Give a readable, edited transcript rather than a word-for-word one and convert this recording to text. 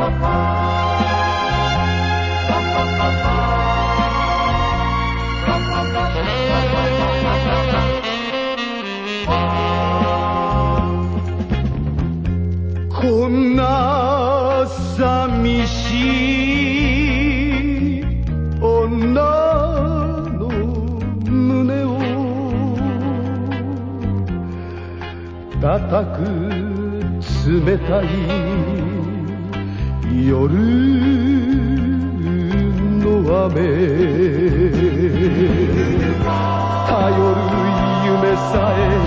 こんな寂しい女の胸を叩く冷たい夜の雨、頼る夢さえ